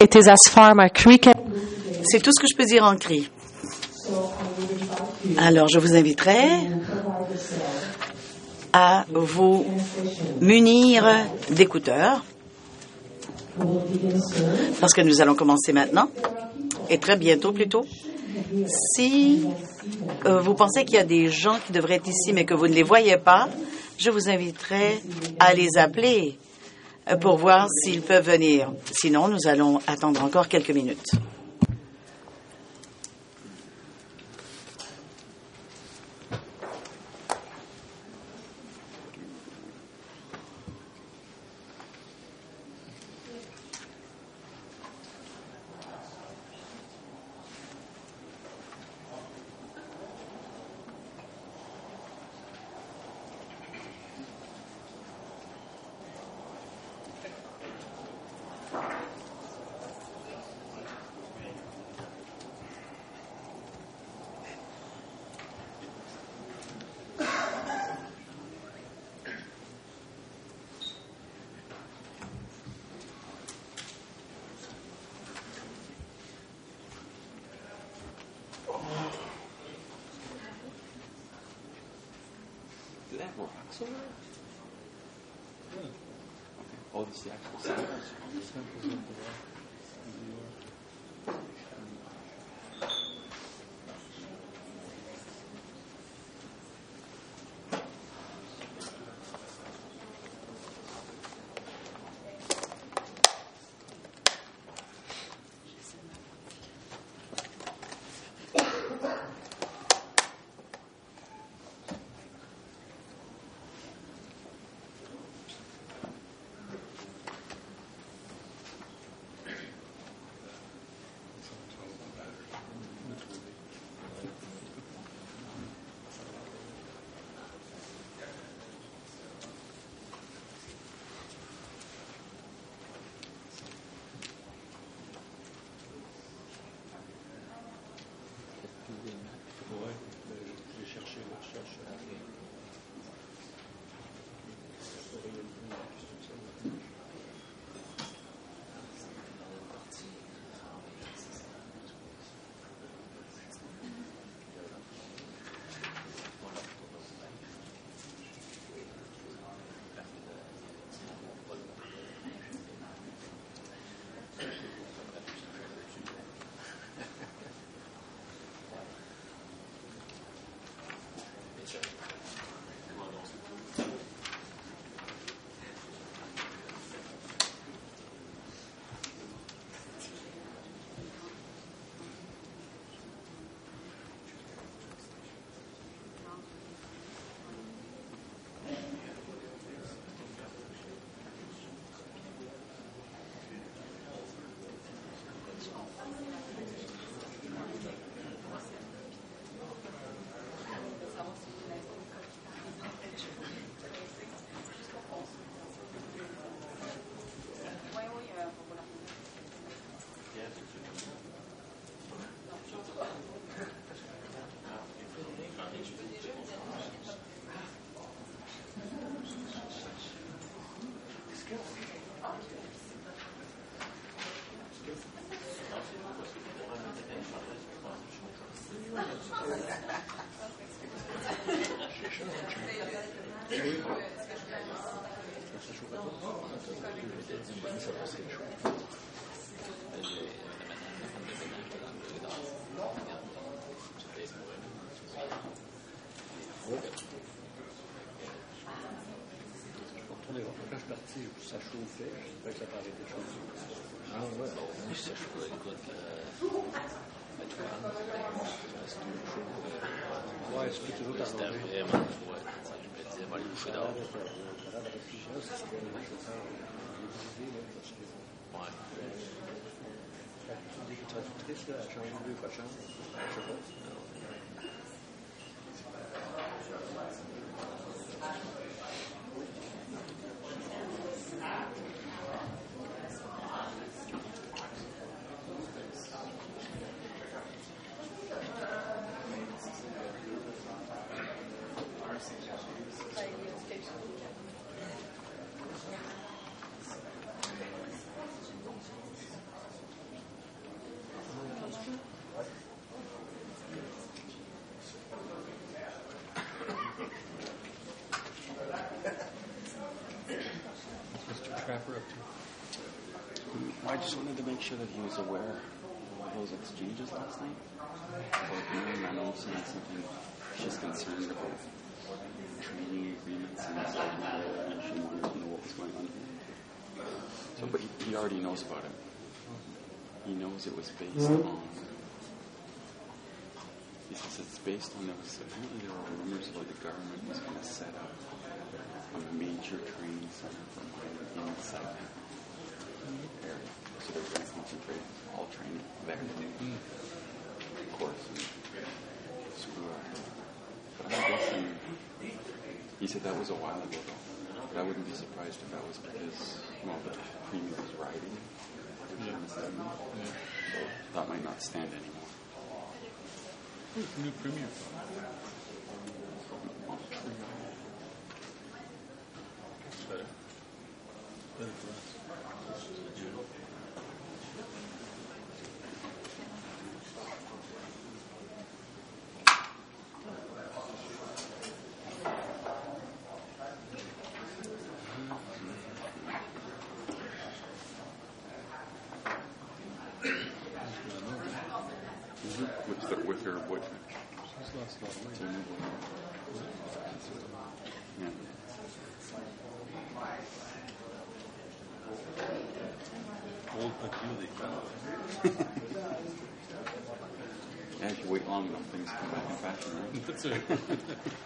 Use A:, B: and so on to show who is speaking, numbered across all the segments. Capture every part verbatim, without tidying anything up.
A: It is as far my cri can.
B: C'est tout ce que je peux dire en cri. Alors, je vous inviterai à vous munir d'écouteurs, parce que nous allons commencer maintenant, et très bientôt plutôt. Si euh, vous pensez qu'il y a des gens qui devraient être ici, mais que vous ne les voyez pas, je vous inviterai à les appeler pour voir s'ils peuvent venir. Sinon, nous allons attendre encore quelques minutes.
C: Ça chauffait, je sais pas que ça parlait de choses. Ah ouais, bon, oui, ça chauffait, écoute, euh, à tout le monde, c'est toujours chaud. Euh, ouais, c'est toujours t'arranger. C'était vraiment froid. Je me disais, moi, les bouffées d'or. La réfrigération, c'est bien les chauffeurs, les idées, là, parce que. Ouais. Dès que tu es triste, là, à changer deux fois de chambre, je sais pas.
A: I just wanted to make sure that he was aware of those exchanges last night. About Mary Reynolds and something she's concerned about training agreements and stuff, and she wanted to know what was going on here. So, but he, he already knows about it. He knows it was based on. He says it's based on there was apparently there were rumors about the government was going to set up a major training center for mining inside that area. So they're going to concentrate all training there. Mm. Of course, and screw our hair. But I'm guessing he said that was a while ago though. But I wouldn't be surprised if that was because well the premium was riding. Yeah. So that might not stand anymore.
C: Who's the new premier? It's better. Better for us. Yeah.
A: With, the, with her boyfriend.
C: She's lost a lot of weight.
A: Yeah.
C: Old patchouli.
A: Yeah, if you wait long enough, things come back in fashion, right?
C: That's right.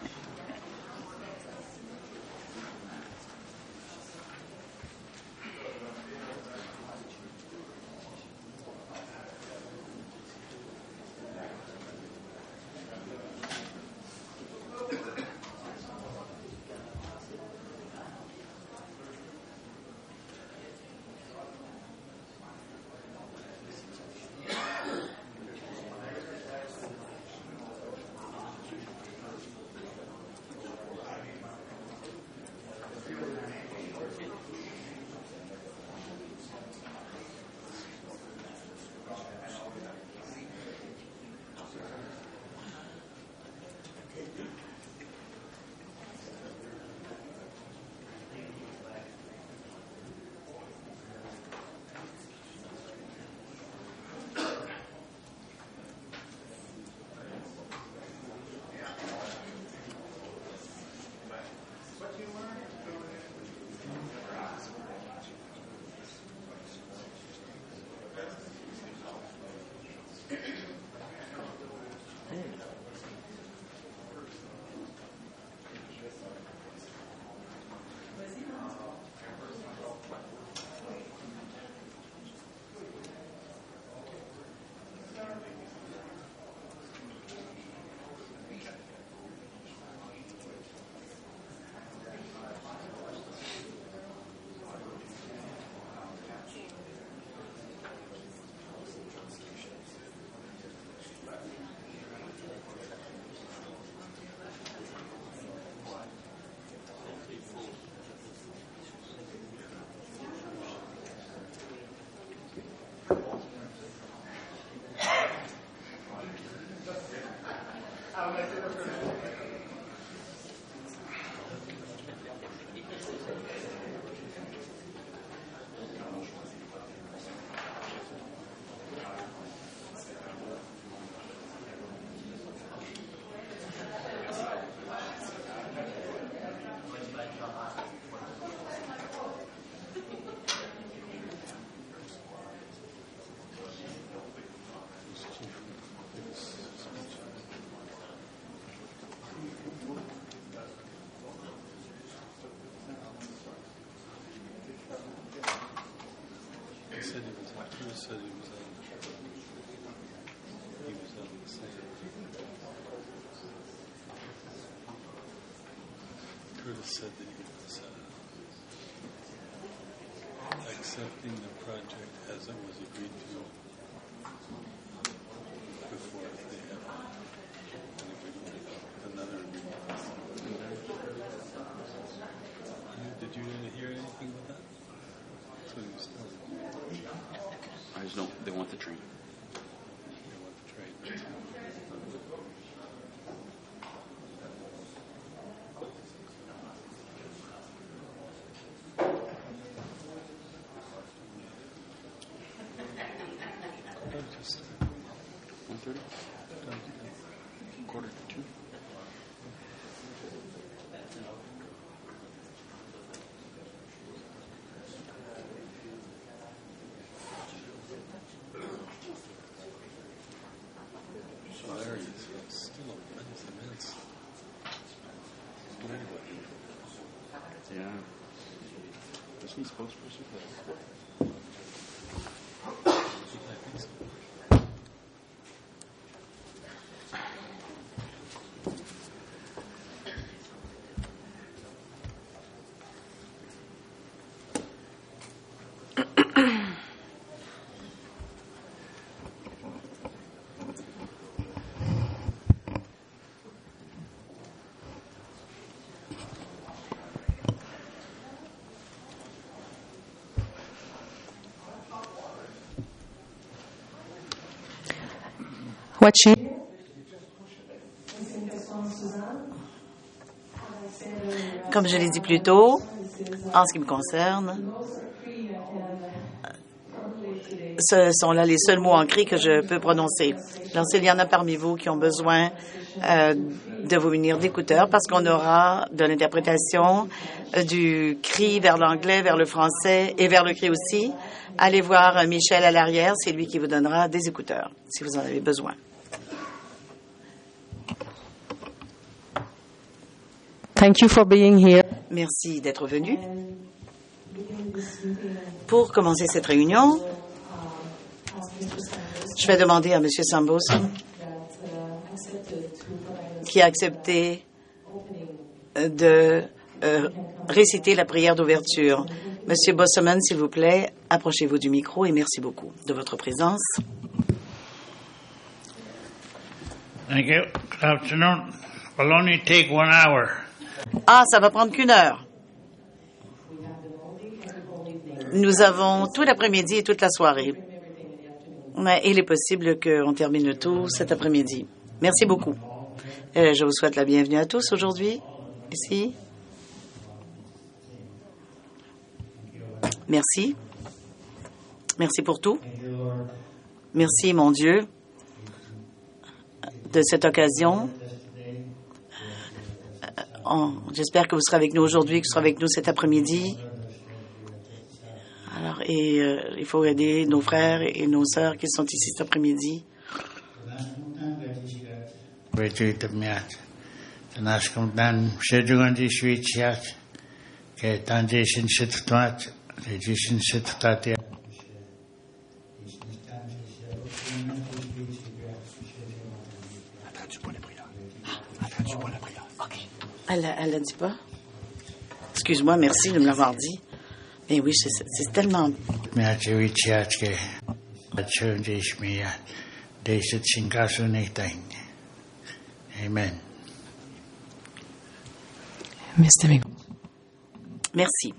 C: Said he was on, Curtis said he was on, he was on the same. Curtis said that he was uh, accepting the project as it was agreed to before they have an agreement, another agreement. Did you hear anything about that? That's what he was telling me.
A: I just don't. They want the train.
C: They want the train.
A: one thirty? Quarter to two?
C: So there he is. Still immense, immense.
A: Yeah. Isn't he spokesperson for that?
D: What she
B: Comme je l'ai dit plus tôt, en ce qui me concerne, ce sont là les seuls mots en cri que je peux prononcer. Alors, s'il y en a parmi vous qui ont besoin euh, de vous munir d'écouteurs, parce qu'on aura de l'interprétation euh, du cri vers l'anglais, vers le français et vers le cri aussi, allez voir euh, Michel à l'arrière, c'est lui qui vous donnera des écouteurs, si vous en avez besoin.
D: Thank you for being here.
B: Merci d'être venu. Pour commencer cette réunion, je vais demander à M. Sambos, qui a accepté de euh, réciter la prière d'ouverture. M. Bosselman, s'il vous plaît, approchez-vous du micro et merci beaucoup de votre présence.
E: Thank you. Good afternoon. Will only take one hour.
B: Ah, ça va prendre qu'une heure. Nous avons tout l'après-midi et toute la soirée. Mais il est possible qu'on termine tout cet après-midi. Merci beaucoup. Euh, je vous souhaite la bienvenue à tous aujourd'hui, ici. Merci. Merci pour tout. Merci, mon Dieu, de cette occasion. Oh, j'espère que vous serez avec nous aujourd'hui, que vous serez avec nous cet après-midi. Alors, et euh, il faut aider nos frères et nos sœurs qui sont ici cet après-midi. Elle elle l'a dit pas? Excuse-moi, merci de me l'avoir dit. Mais oui, c'est, c'est tellement...
E: Amen.
B: Merci.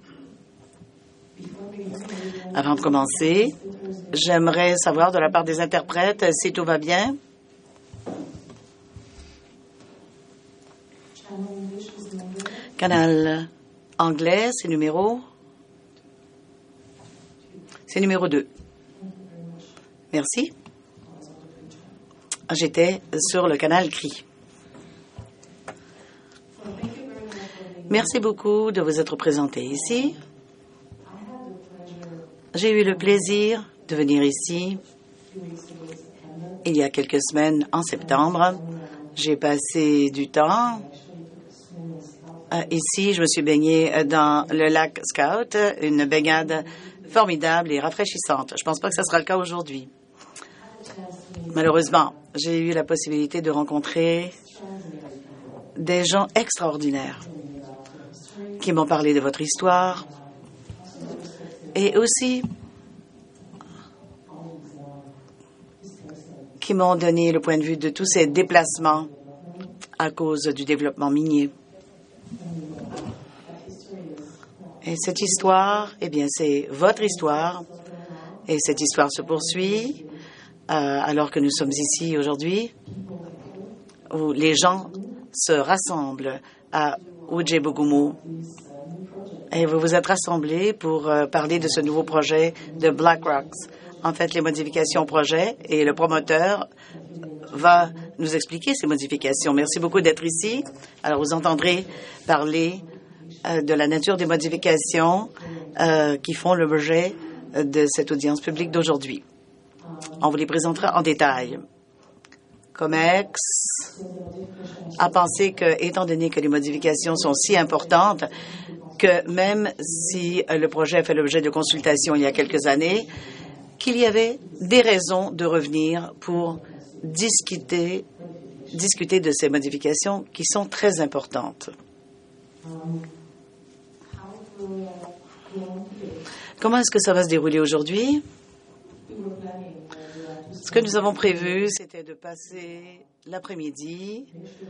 B: Avant de commencer, j'aimerais savoir de la part des interprètes si tout va bien. Canal anglais, c'est numéro... C'est numéro deux. Merci. J'étais sur le canal C R I. Merci beaucoup de vous être présenté ici. J'ai eu le plaisir de venir ici il y a quelques semaines en septembre. J'ai passé du temps Euh, ici, je me suis baignée dans le lac Scout, une baignade formidable et rafraîchissante. Je ne pense pas que ce sera le cas aujourd'hui. Malheureusement, j'ai eu la possibilité de rencontrer des gens extraordinaires qui m'ont parlé de votre histoire et aussi qui m'ont donné le point de vue de tous ces déplacements à cause du développement minier. Et cette histoire, eh bien, c'est votre histoire. Et cette histoire se poursuit euh, alors que nous sommes ici aujourd'hui, où les gens se rassemblent à Ujebogumou. Et vous vous êtes rassemblés pour euh, parler de ce nouveau projet de Black Rocks en fait les modifications au projet et le promoteur va nous expliquer ces modifications. Merci beaucoup d'être ici. Alors, vous entendrez parler euh, de la nature des modifications euh, qui font l'objet de cette audience publique d'aujourd'hui. On vous les présentera en détail. COMEX a pensé que, étant donné que les modifications sont si importantes, que même si le projet a fait l'objet de consultations il y a quelques années, qu'il y avait des raisons de revenir pour discuter, discuter de ces modifications qui sont très importantes. Comment est-ce que ça va se dérouler aujourd'hui? Ce que nous avons prévu, c'était de passer l'après-midi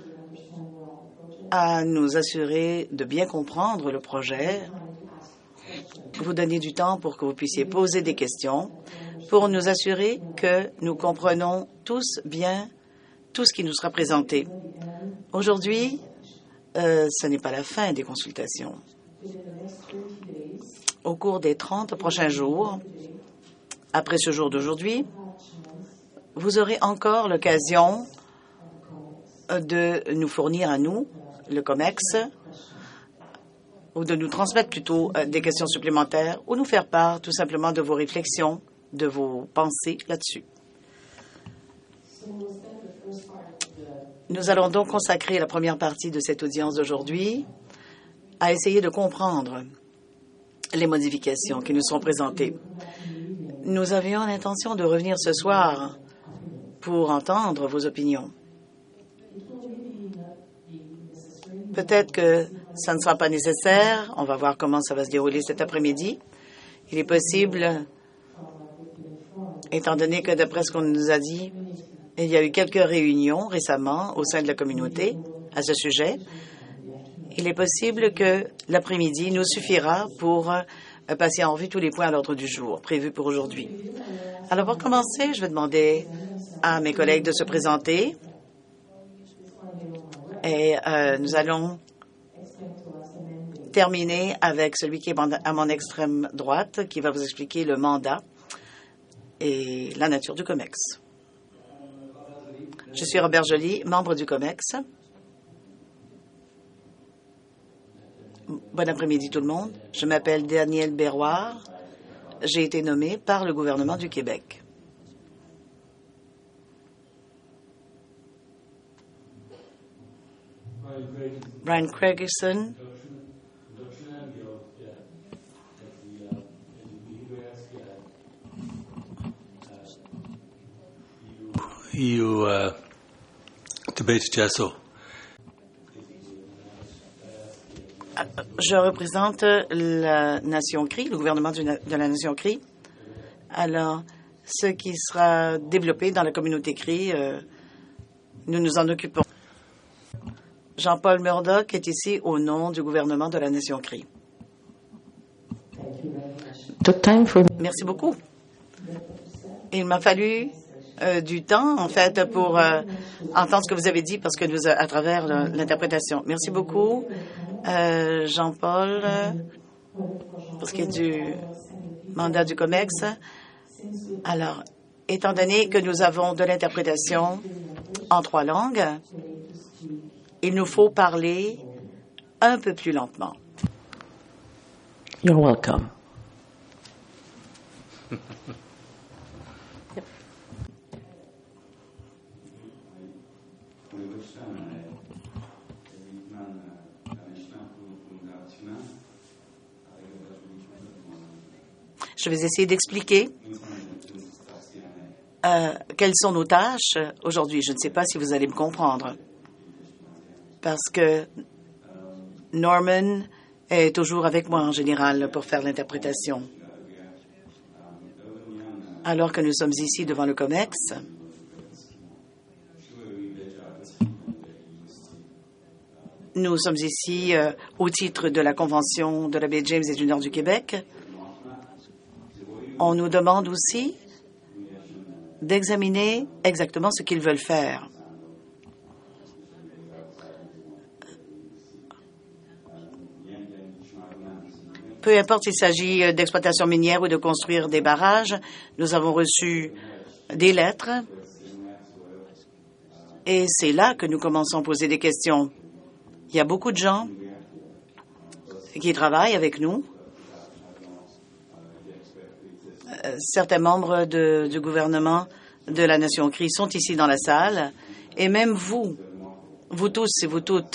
B: à nous assurer de bien comprendre le projet, vous donner du temps pour que vous puissiez poser des questions, pour nous assurer que nous comprenons tous bien tout ce qui nous sera présenté. Aujourd'hui, euh, ce n'est pas la fin des consultations. Au cours des trente prochains jours, après ce jour d'aujourd'hui, vous aurez encore l'occasion de nous fournir à nous, le COMEX, ou de nous transmettre plutôt euh, des questions supplémentaires, ou nous faire part tout simplement de vos réflexions, de vos pensées là-dessus. Nous allons donc consacrer la première partie de cette audience d'aujourd'hui à essayer de comprendre les modifications qui nous sont présentées. Nous avions l'intention de revenir ce soir pour entendre vos opinions. Peut-être que ça ne sera pas nécessaire. On va voir comment ça va se dérouler cet après-midi. Il est possible, étant donné que d'après ce qu'on nous a dit, il y a eu quelques réunions récemment au sein de la communauté à ce sujet. Il est possible que l'après-midi nous suffira pour passer en revue tous les points à l'ordre du jour prévus pour aujourd'hui. Alors, pour commencer, je vais demander à mes collègues de se présenter. Et euh, nous allons terminer avec celui qui est à mon extrême droite, qui va vous expliquer le mandat et la nature du COMEX. Je suis Robert Joly, membre du COMEX. Bon après-midi tout le monde. Je m'appelle Daniel Berroir. J'ai été nommé par le gouvernement du Québec. Brian Craigerson.
F: You uh, debate Gesso.
B: Je représente la Nation Cree, le gouvernement de la Nation Cree. Alors, ce qui sera développé dans la communauté Cree, euh, nous nous en occupons. Jean-Paul Murdoch est ici au nom du gouvernement de la Nation Cree. Merci beaucoup. Il m'a fallu euh, du temps, en fait, pour euh, entendre ce que vous avez dit, parce que nous, à travers l'interprétation. Merci beaucoup, euh, Jean-Paul, euh, pour ce qui est du mandat du COMEX. Alors, étant donné que nous avons de l'interprétation en trois langues, il nous faut parler un peu plus lentement.
D: You're welcome.
B: Je vais essayer d'expliquer euh, quelles sont nos tâches aujourd'hui. Je ne sais pas si vous allez me comprendre, parce que Norman est toujours avec moi en général pour faire l'interprétation. Alors que nous sommes ici devant le COMEX, nous sommes ici euh, au titre de la Convention de la baie James et du Nord du Québec. On nous demande aussi d'examiner exactement ce qu'ils veulent faire. peu importe s'il s'agit d'exploitation minière ou de construire des barrages, nous avons reçu des lettres et c'est là que nous commençons à poser des questions. Il y a beaucoup de gens qui travaillent avec nous. Certains membres de, du gouvernement de la Nation Crie sont ici dans la salle et même vous, vous tous et vous toutes,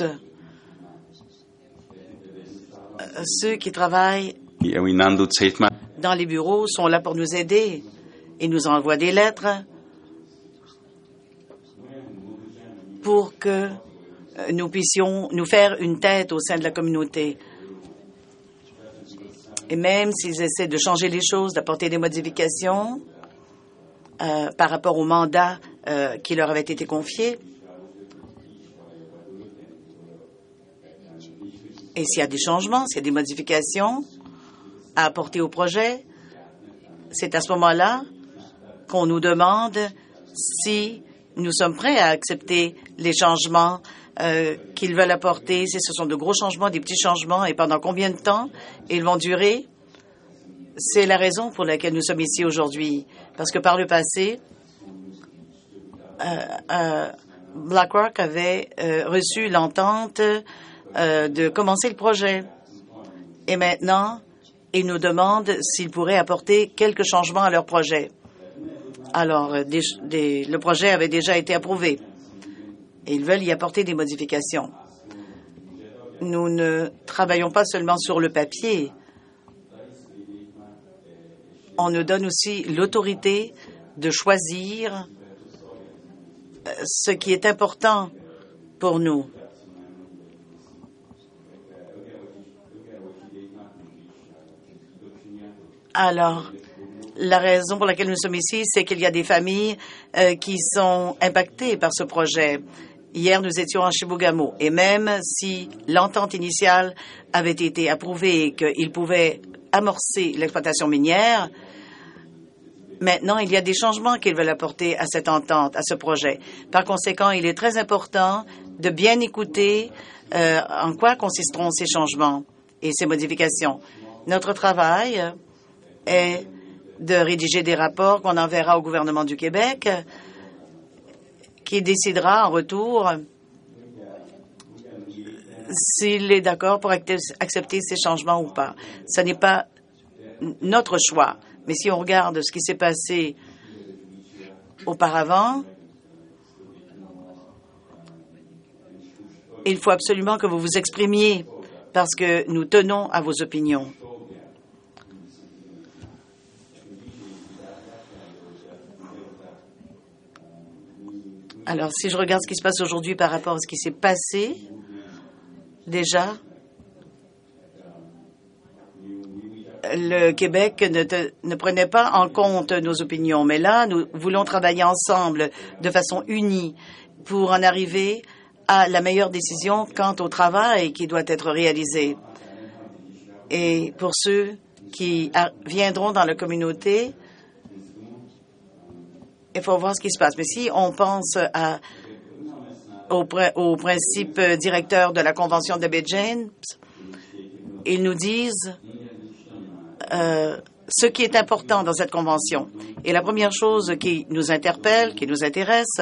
B: ceux qui travaillent dans les bureaux sont là pour nous aider. Ils nous envoient des lettres pour que nous puissions nous faire une tête au sein de la communauté. Et même s'ils essaient de changer les choses, d'apporter des modifications euh, par rapport au mandat euh, qui leur avait été confié, et s'il y a des changements, s'il y a des modifications à apporter au projet, c'est à ce moment-là qu'on nous demande si nous sommes prêts à accepter les changements euh, qu'ils veulent apporter, si ce sont de gros changements, des petits changements, et pendant combien de temps ils vont durer. C'est la raison pour laquelle nous sommes ici aujourd'hui. Parce que par le passé, euh, euh, BlackRock avait euh, reçu l'entente euh, de commencer le projet. Et maintenant, ils nous demandent s'ils pourraient apporter quelques changements à leur projet. Alors, des, des, le projet avait déjà été approuvé. Et ils veulent y apporter des modifications. Nous ne travaillons pas seulement sur le papier. On nous donne aussi l'autorité de choisir ce qui est important pour nous. Alors, la raison pour laquelle nous sommes ici, c'est qu'il y a des familles euh, qui sont impactées par ce projet. Hier, nous étions à Chibougamau et même si l'entente initiale avait été approuvée et qu'il pouvait amorcer l'exploitation minière, maintenant, il y a des changements qu'ils veulent apporter à cette entente, à ce projet. Par conséquent, il est très important de bien écouter euh, en quoi consisteront ces changements et ces modifications. Notre travail est de rédiger des rapports qu'on enverra au gouvernement du Québec, qui décidera en retour s'il est d'accord pour accepter ces changements ou pas. Ce n'est pas notre choix. Mais si on regarde ce qui s'est passé auparavant, il faut absolument que vous vous exprimiez parce que nous tenons à vos opinions. Alors, si je regarde ce qui se passe aujourd'hui par rapport à ce qui s'est passé, déjà, le Québec ne, te, ne prenait pas en compte nos opinions. Mais là, nous voulons travailler ensemble de façon unie pour en arriver à la meilleure décision quant au travail qui doit être réalisé. Et pour ceux qui a, viendront dans la communauté, il faut voir ce qui se passe. Mais si on pense à, au, au principe directeur de la Convention de Baie James, ils nous disent euh, ce qui est important dans cette convention. Et la première chose qui nous interpelle, qui nous intéresse,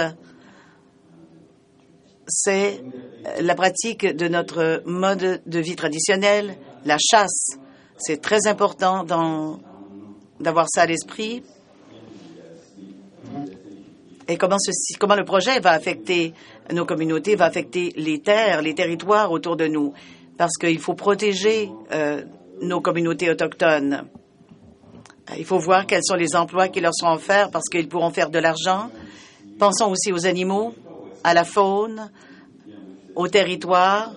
B: c'est la pratique de notre mode de vie traditionnel, la chasse. C'est très important dans, d'avoir ça à l'esprit. Et comment, ceci, comment le projet va affecter nos communautés, va affecter les terres, les territoires autour de nous. Parce qu'il faut protéger euh, nos communautés autochtones. Il faut voir quels sont les emplois qui leur seront offerts parce qu'ils pourront faire de l'argent. Pensons aussi aux animaux, à la faune, au territoire.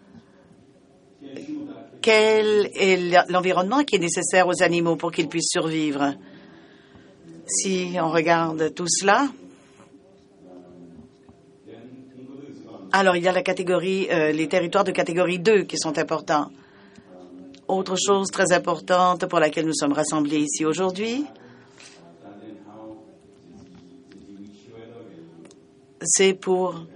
B: Quel est l'environnement qui est nécessaire aux animaux pour qu'ils puissent survivre? Si on regarde tout cela, alors il y a la catégorie, euh, les territoires de catégorie deux qui sont importants. Autre chose très importante pour laquelle nous sommes rassemblés ici aujourd'hui, c'est pour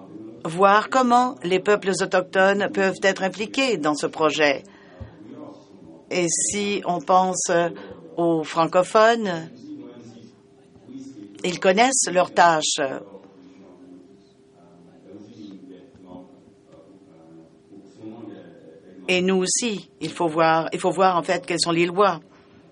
B: voir comment les peuples autochtones peuvent être impliqués dans ce projet. Et si on pense aux francophones, ils connaissent leurs tâches. Et nous aussi, il faut voir, il faut voir en fait quelles sont les lois.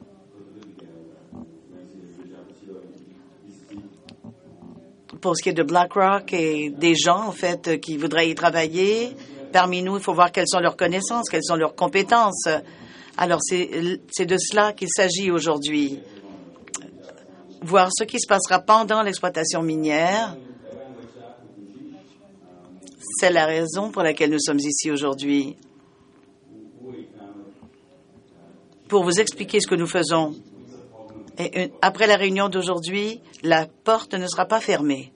B: Pour ce qui est de BlackRock et des gens en fait qui voudraient y travailler, parmi nous, il faut voir quelles sont leurs connaissances, quelles sont leurs compétences. Alors c'est c'est de cela qu'il s'agit aujourd'hui. Voir ce qui se passera pendant l'exploitation minière. C'est la raison pour laquelle nous sommes ici aujourd'hui. Pour vous expliquer ce que nous faisons. Et une, après la réunion d'aujourd'hui, la porte ne sera pas fermée.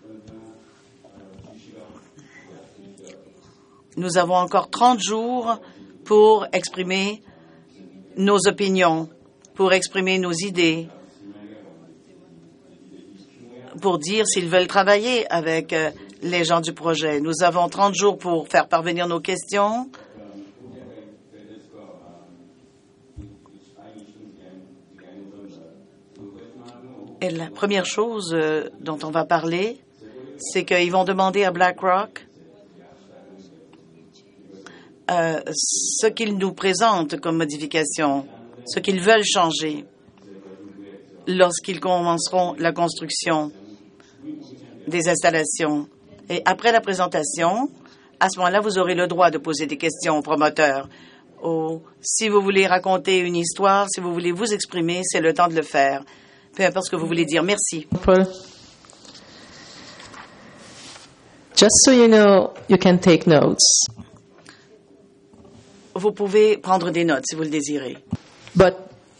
B: Nous avons encore trente jours pour exprimer nos opinions, pour exprimer nos idées, pour dire s'ils veulent travailler avec les gens du projet. Nous avons trente jours pour faire parvenir nos questions. Et la première chose euh, dont on va parler, c'est qu'ils vont demander à BlackRock euh, ce qu'ils nous présentent comme modification, ce qu'ils veulent changer lorsqu'ils commenceront la construction des installations. Et après la présentation, à ce moment-là, vous aurez le droit de poser des questions aux promoteurs. Ou si vous voulez raconter une histoire, si vous voulez vous exprimer, c'est le temps de le faire. Peu importe ce que vous voulez dire. Merci.
D: Just so you know, you can take notes.
B: Vous pouvez prendre des notes si vous le désirez.
D: But,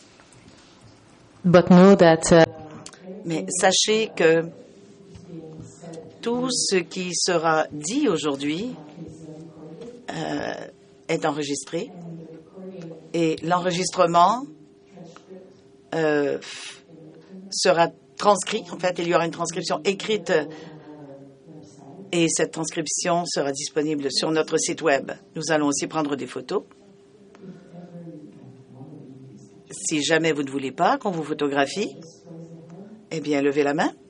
D: but know that, uh,
B: Mais sachez que tout ce qui sera dit aujourd'hui euh, est enregistré et l'enregistrement euh, sera transcrit. En fait, il y aura une transcription écrite et cette transcription sera disponible sur notre site Web. Nous allons aussi prendre des photos. Si jamais vous ne voulez pas qu'on vous photographie, eh bien, levez la main.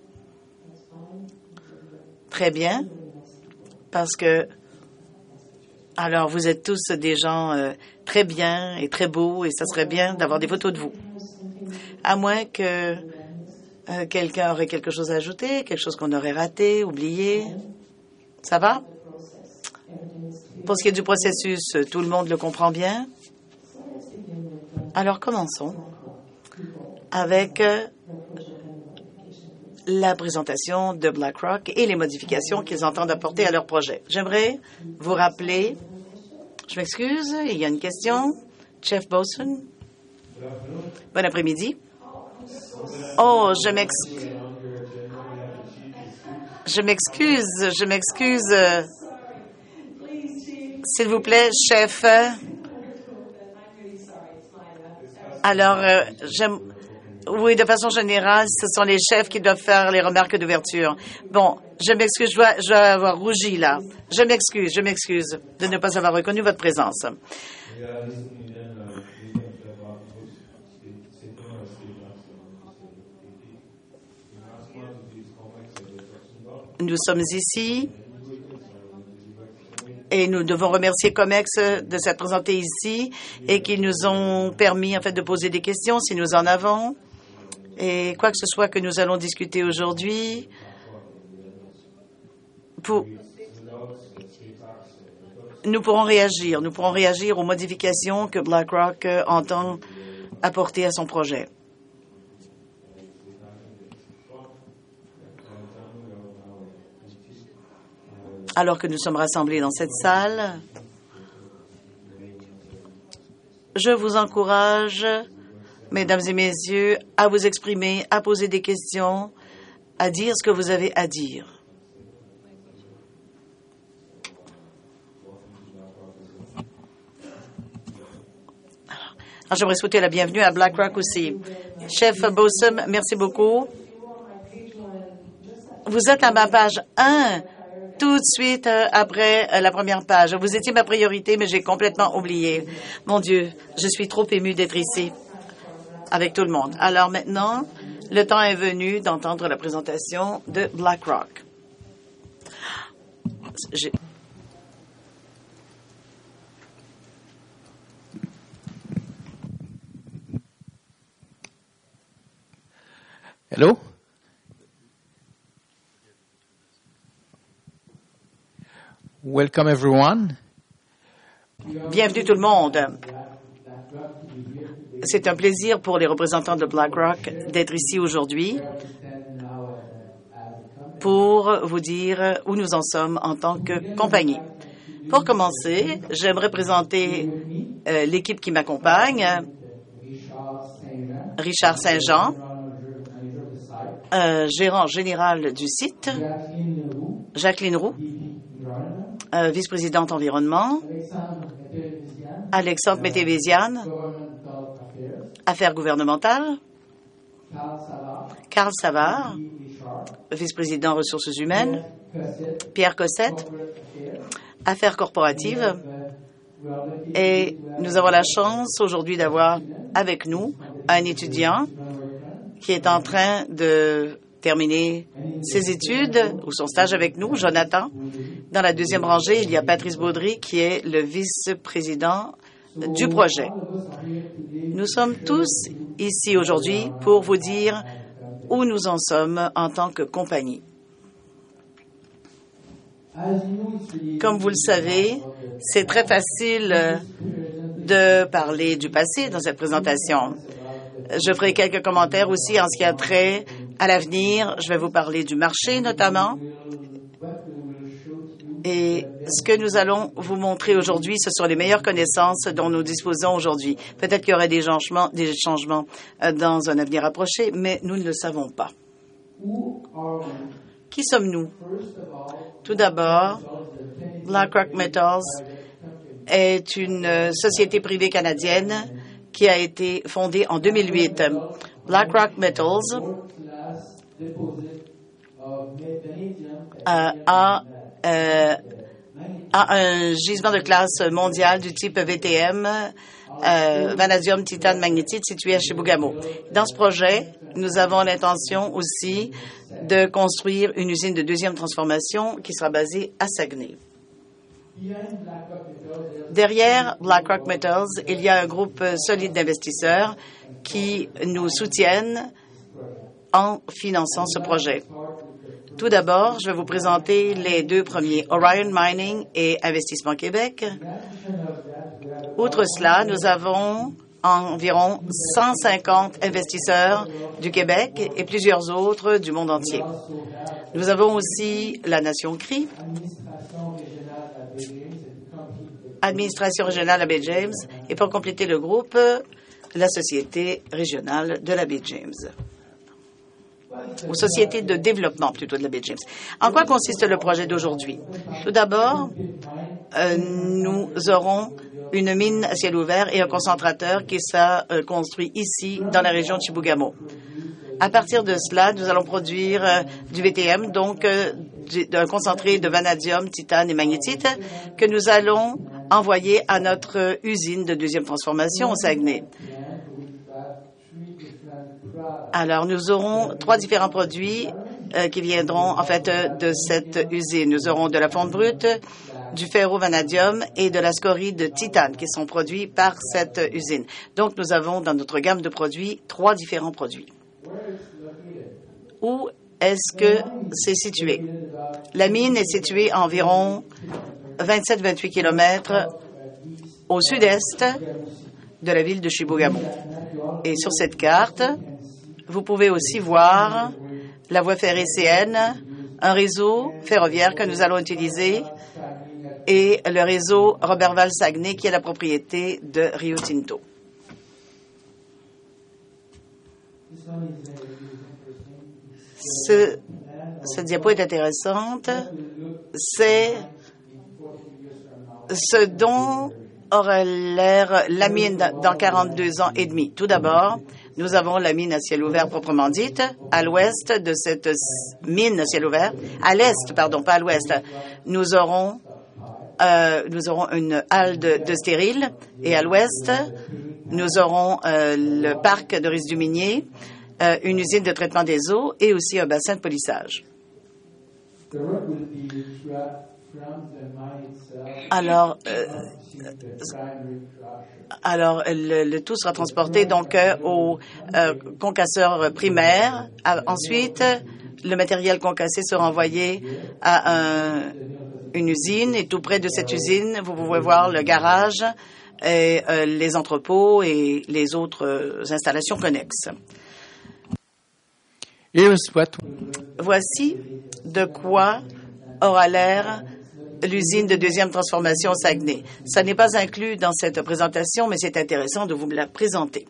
B: Très bien. Parce que, alors, vous êtes tous des gens euh, très bien et très beaux et ça serait bien d'avoir des photos de vous. À moins que euh, quelqu'un aurait quelque chose à ajouter, quelque chose qu'on aurait raté, oublié. Ça va? Pour ce qui est du processus, tout le monde le comprend bien? Alors, commençons avec euh, la présentation de BlackRock et les modifications qu'ils entendent apporter à leur projet. J'aimerais vous rappeler, je m'excuse, il y a une question. Jeff Boson. Bon après-midi. Oh, je m'excuse. Je m'excuse, je m'excuse. S'il vous plaît, chef. Alors, euh, j'aime... Oui, de façon générale, ce sont les chefs qui doivent faire les remarques d'ouverture. Bon, je m'excuse, je dois, je dois avoir rougi là. Je m'excuse, je m'excuse de ne pas avoir reconnu votre présence. Nous sommes ici et nous devons remercier COMEX de s'être présenté ici et qui nous ont permis en fait de poser des questions si nous en avons. Et quoi que ce soit que nous allons discuter aujourd'hui, pour... nous pourrons réagir. Nous pourrons réagir aux modifications que BlackRock entend apporter à son projet. Alors que nous sommes rassemblés dans cette salle, je vous encourage, mesdames et messieurs, à vous exprimer, à poser des questions, à dire ce que vous avez à dire. Alors, j'aimerais souhaiter la bienvenue à BlackRock aussi. Chef Bossum, merci beaucoup. Vous êtes à ma page un. tout de suite euh, après euh, la première page. Vous étiez ma priorité, mais j'ai complètement oublié. Mon Dieu, je suis trop émue d'être ici avec tout le monde. Alors maintenant, le temps est venu d'entendre la présentation de BlackRock. J'ai...
C: Hello? Welcome everyone.
B: Bienvenue tout le monde. C'est un plaisir pour les représentants de BlackRock d'être ici aujourd'hui pour vous dire où nous en sommes en tant que compagnie. Pour commencer, j'aimerais présenter euh, l'équipe qui m'accompagne. Richard Saint-Jean, euh, gérant général du site. Jacqueline Roux, euh, vice-présidente environnement. Alexandre Métévéziane, affaires gouvernementales. Carl Savard, vice-président ressources humaines. Pierre Cossette, affaires corporatives. Et nous avons la chance aujourd'hui d'avoir avec nous un étudiant qui est en train de terminer ses études ou son stage avec nous, Jonathan. Dans la deuxième rangée, il y a Patrice Baudry qui est le vice-président du projet. Nous sommes tous ici aujourd'hui pour vous dire où nous en sommes en tant que compagnie. Comme vous le savez, c'est très facile de parler du passé dans cette présentation. Je ferai quelques commentaires aussi en ce qui a trait à l'avenir. Je vais vous parler du marché notamment. Et ce que nous allons vous montrer aujourd'hui, ce sont les meilleures connaissances dont nous disposons aujourd'hui. Peut-être qu'il y aurait des changements, des changements dans un avenir approché, mais nous ne le savons pas. Qui sommes-nous? Tout d'abord, BlackRock Metals est une société privée canadienne qui a été fondée en deux mille huit. BlackRock Metals a, a, euh, a un gisement de classe mondial du type V T M, euh, vanadium, titane, magnétite, situé à Chibougamau. Dans ce projet, nous avons l'intention aussi de construire une usine de deuxième transformation qui sera basée à Saguenay. Derrière BlackRock Metals, il y a un groupe solide d'investisseurs qui nous soutiennent en finançant ce projet. Tout d'abord, je vais vous présenter les deux premiers, Orion Mining et Investissement Québec. Outre cela, nous avons environ cent cinquante investisseurs du Québec et plusieurs autres du monde entier. Nous avons aussi la Nation Cree, Administration régionale à Baie James et pour compléter le groupe, la Société régionale de la Baie James. Ou Société de développement plutôt de la Baie James. En quoi consiste le projet d'aujourd'hui? Tout d'abord, euh, nous aurons une mine à ciel ouvert et un concentrateur qui sera euh, construit ici dans la région de Chibougamau. À partir de cela, nous allons produire euh, du V T M, donc euh, d'un concentré de vanadium, titane et magnétite que nous allons envoyer à notre usine de deuxième transformation au Saguenay. Alors, nous aurons trois différents produits euh, qui viendront en fait euh, de cette usine. Nous aurons de la fonte brute, du ferro-vanadium et de la scorie de titane qui sont produits par cette usine. Donc, nous avons dans notre gamme de produits trois différents produits. Où est-ce que c'est situé? La mine est située à environ vingt-sept à vingt-huit kilomètres au sud-est de la ville de Chibougamau. Et sur cette carte, vous pouvez aussi voir la voie ferrée C N, un réseau ferroviaire que nous allons utiliser et le réseau Roberval-Saguenay qui est la propriété de Rio Tinto. Ce, cette diapo est intéressante. C'est ce dont aura l'air la mine dans quarante-deux ans et demi? Tout d'abord, nous avons la mine à ciel ouvert proprement dite. À l'ouest de cette mine à ciel ouvert, à l'est, pardon, pas à l'ouest, nous aurons euh, nous aurons une halle de, de stérile, et à l'ouest, nous aurons euh, le parc de résidus miniers, euh, une usine de traitement des eaux et aussi un bassin de polissage. Alors, euh, alors le, le tout sera transporté donc euh, au euh, concasseur primaire. À, ensuite, le matériel concassé sera envoyé à un, une usine, et tout près de cette usine, vous pouvez voir le garage et euh, les entrepôts et les autres euh, installations connexes. Voici de quoi aura l'air l'usine de deuxième transformation Saguenay. Ça n'est pas inclus dans cette présentation, mais c'est intéressant de vous la présenter.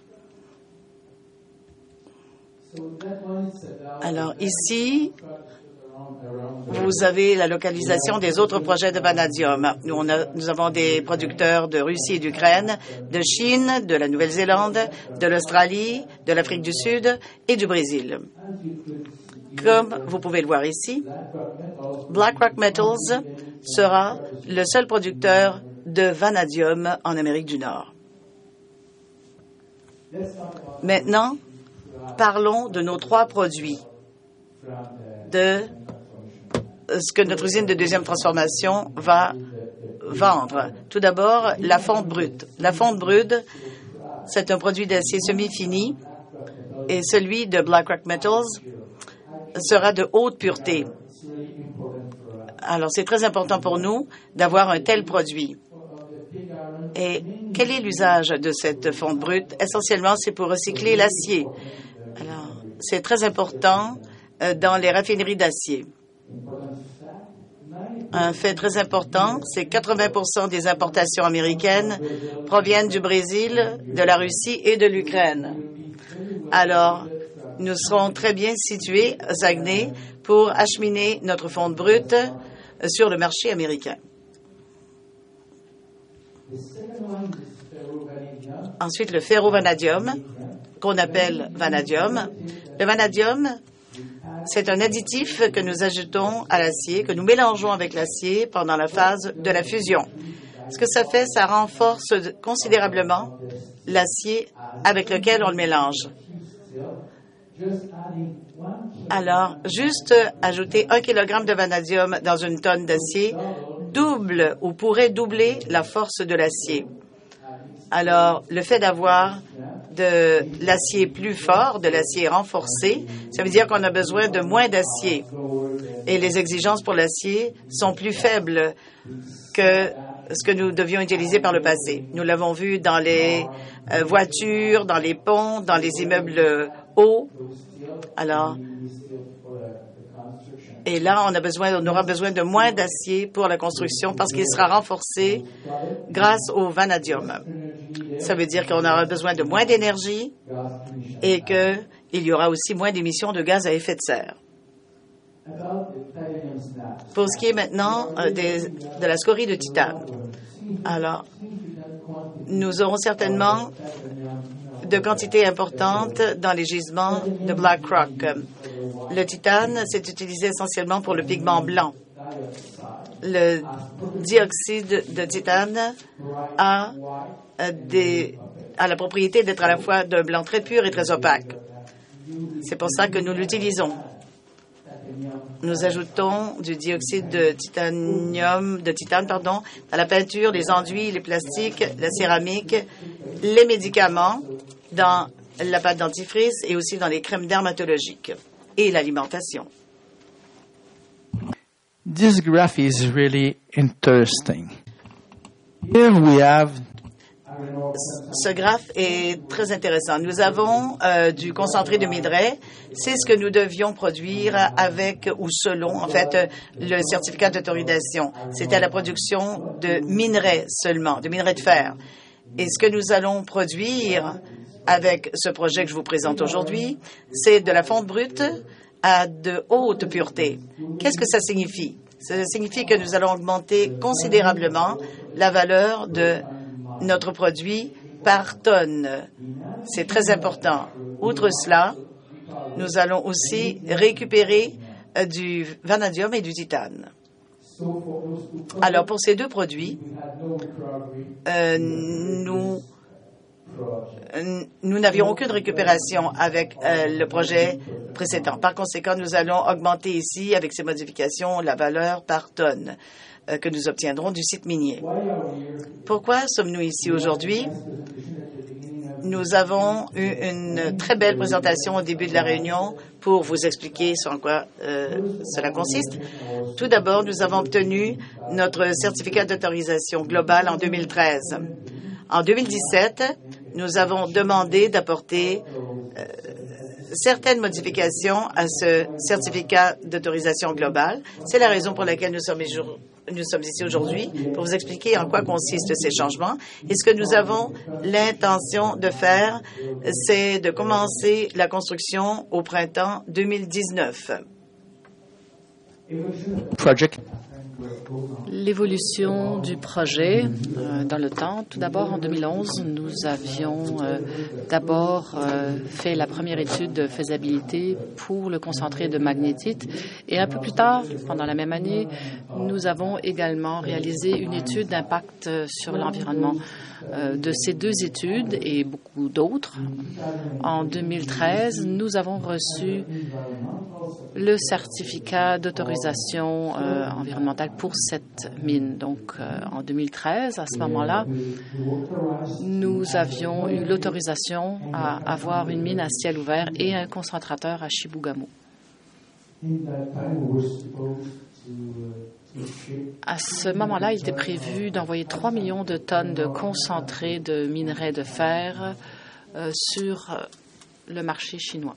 B: Alors ici, vous avez la localisation des autres projets de vanadium. Nous, on a, nous avons des producteurs de Russie et d'Ukraine, de Chine, de la Nouvelle-Zélande, de l'Australie, de l'Afrique du Sud et du Brésil. Comme vous pouvez le voir ici, BlackRock Metals sera le seul producteur de vanadium en Amérique du Nord. Maintenant, parlons de nos trois produits, de ce que notre usine de deuxième transformation va vendre. Tout d'abord, la fonte brute. La fonte brute, c'est un produit d'acier semi-fini, et celui de BlackRock Metals sera de haute pureté. Alors, c'est très important pour nous d'avoir un tel produit. Et quel est l'usage de cette fonte brute? Essentiellement, c'est pour recycler l'acier. Alors, c'est très important euh, dans les raffineries d'acier. Un fait très important, c'est que quatre-vingts pour cent des importations américaines proviennent du Brésil, de la Russie et de l'Ukraine. Alors, nous serons très bien situés à Saguenay pour acheminer notre fonte brute sur le marché américain. Ensuite, le ferrovanadium, qu'on appelle vanadium. Le vanadium, c'est un additif que nous ajoutons à l'acier, que nous mélangeons avec l'acier pendant la phase de la fusion. Ce que ça fait, ça renforce considérablement l'acier avec lequel on le mélange. Alors, juste ajouter un kilogramme de vanadium dans une tonne d'acier double ou pourrait doubler la force de l'acier. Alors, le fait d'avoir de l'acier plus fort, de l'acier renforcé, ça veut dire qu'on a besoin de moins d'acier. Et les exigences pour l'acier sont plus faibles que ce que nous devions utiliser par le passé. Nous l'avons vu dans les euh, voitures, dans les ponts, dans les immeubles hauts. Alors, et là, on a besoin, on aura besoin de moins d'acier pour la construction parce qu'il sera renforcé grâce au vanadium. Ça veut dire qu'on aura besoin de moins d'énergie et qu'il y aura aussi moins d'émissions de gaz à effet de serre. Pour ce qui est maintenant euh, des, de la scorie de titane, alors, nous aurons certainement de quantités importantes dans les gisements de BlackRock. Le titane, c'est utilisé essentiellement pour le pigment blanc. Le dioxyde de titane a, des, a la propriété d'être à la fois d'un blanc très pur et très opaque. C'est pour ça que nous l'utilisons. Nous ajoutons du dioxyde de titanium, de titane, pardon, dans la peinture, les enduits, les plastiques, la céramique, les médicaments, dans la pâte dentifrice et aussi dans les crèmes dermatologiques et l'alimentation.
G: This graph is really interesting. Here we have
B: Ce graphe est très intéressant. Nous avons euh, du concentré de minerais. C'est ce que nous devions produire avec ou selon, en fait, le certificat d'autorisation. C'était la production de minerais seulement, de minerais de fer. Et ce que nous allons produire avec ce projet que je vous présente aujourd'hui, c'est de la fonte brute à de haute pureté. Qu'est-ce que ça signifie? Ça signifie que nous allons augmenter considérablement la valeur de notre produit par tonne. C'est très important. Outre cela, nous allons aussi récupérer euh, du vanadium et du titane. Alors, pour ces deux produits, euh, nous euh, nous n'avions aucune récupération avec euh, le projet précédent. Par conséquent, nous allons augmenter ici, avec ces modifications, la valeur par tonne euh, que nous obtiendrons du site minier. Pourquoi sommes-nous ici aujourd'hui? Nous avons eu une très belle présentation au début de la réunion pour vous expliquer sur quoi euh, cela consiste. Tout d'abord, nous avons obtenu notre certificat d'autorisation globale en deux mille treize. En deux mille dix-sept, nous avons demandé d'apporter euh, certaines modifications à ce certificat d'autorisation globale. C'est la raison pour laquelle nous sommes, nous sommes ici aujourd'hui, pour vous expliquer en quoi consistent ces changements. Et ce que nous avons l'intention de faire, c'est de commencer la construction au printemps deux mille dix-neuf.
D: Project.
H: L'évolution du projet euh, dans le temps. Tout d'abord, en deux mille onze, nous avions euh, d'abord euh, fait la première étude de faisabilité pour le concentré de magnétite. Et un peu plus tard, pendant la même année, nous avons également réalisé une étude d'impact sur l'environnement. Euh, de ces deux études et beaucoup d'autres, en deux mille treize, nous avons reçu le certificat d'autorisation euh, environnementale pour cette mine. Donc, euh, en deux mille treize, à ce moment-là, nous avions eu l'autorisation à avoir une mine à ciel ouvert et un concentrateur à Chibougamau. À ce moment-là, il était prévu d'envoyer trois millions de tonnes de concentré de minerais de fer euh, sur euh, le marché chinois.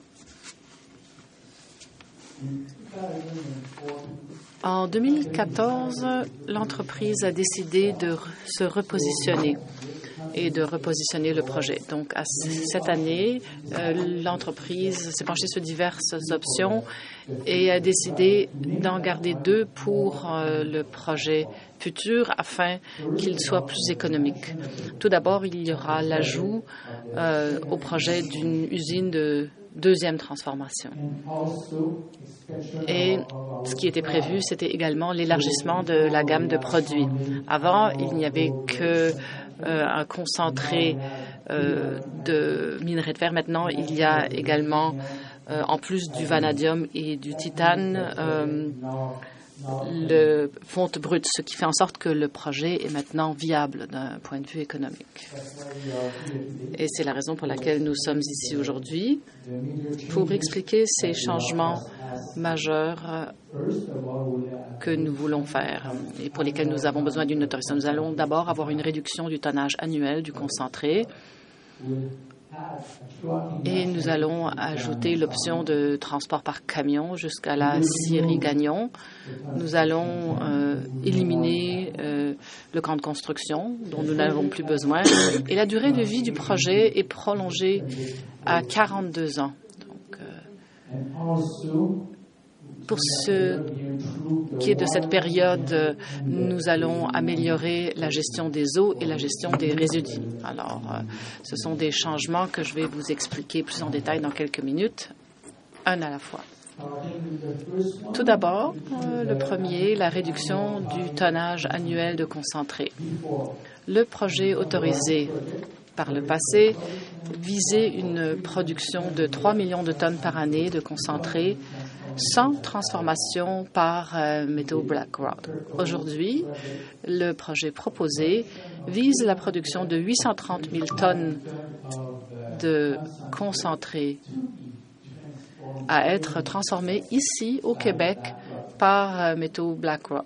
H: En deux mille quatorze, l'entreprise a décidé de se repositionner et de repositionner le projet. Donc, à cette année, euh, l'entreprise s'est penchée sur diverses options et a décidé d'en garder deux pour euh, le projet futur afin qu'il soit plus économique. Tout d'abord, il y aura l'ajout euh, au projet d'une usine de deuxième transformation. Et ce qui était prévu, c'était également l'élargissement de la gamme de produits. Avant, il n'y avait que euh, un concentré euh, de minerai de fer. Maintenant, il y a également, euh, en plus du vanadium et du titane, euh, le fonte brut, ce qui fait en sorte que le projet est maintenant viable d'un point de vue économique. Et c'est la raison pour laquelle nous sommes ici aujourd'hui, pour expliquer ces changements majeurs que nous voulons faire et pour lesquels nous avons besoin d'une autorisation. Nous allons d'abord avoir une réduction du tonnage annuel du concentré et nous allons ajouter l'option de transport par camion jusqu'à la scierie Gagnon. Nous allons euh, éliminer euh, le camp de construction dont nous n'avons plus besoin et la durée de vie du projet est prolongée à quarante-deux ans. Donc, euh, pour ce qui est de cette période, nous allons améliorer la gestion des eaux et la gestion des résidus. Alors, euh, ce sont des changements que je vais vous expliquer plus en détail dans quelques minutes, un à la fois. Tout d'abord, euh, le premier, la réduction du tonnage annuel de concentré. Le projet autorisé par le passé visait une production de trois millions de tonnes par année de concentré sans transformation par euh, métaux Blackrod. Aujourd'hui, le projet proposé vise la production de huit cent trente mille tonnes de concentré à être transformé ici au Québec par euh, métaux Blackrod.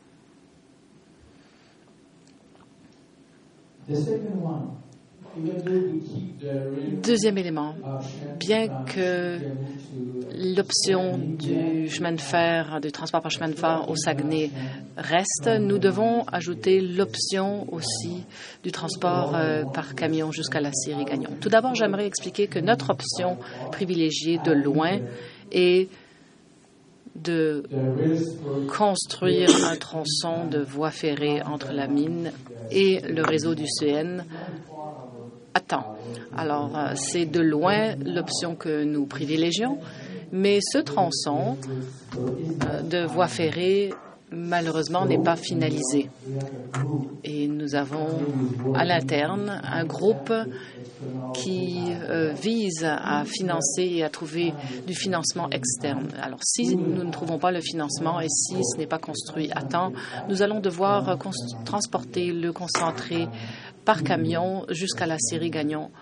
H: Deuxième élément, bien que l'option du chemin de fer, du transport par chemin de fer au Saguenay reste, nous devons ajouter l'option aussi du transport euh, par camion jusqu'à la scierie Gagnon. Tout d'abord, j'aimerais expliquer que notre option privilégiée de loin est de construire un tronçon de voie ferrée entre la mine et le réseau du C N à temps. Alors, euh, c'est de loin l'option que nous privilégions, mais ce tronçon euh, de voie ferrée, malheureusement, n'est pas finalisé. Et nous avons à l'interne un groupe qui euh, vise à financer et à trouver du financement externe. Alors, si nous ne trouvons pas le financement et si ce n'est pas construit à temps, nous allons devoir euh, transporter le concentré par camion jusqu'à la scierie Gagnon.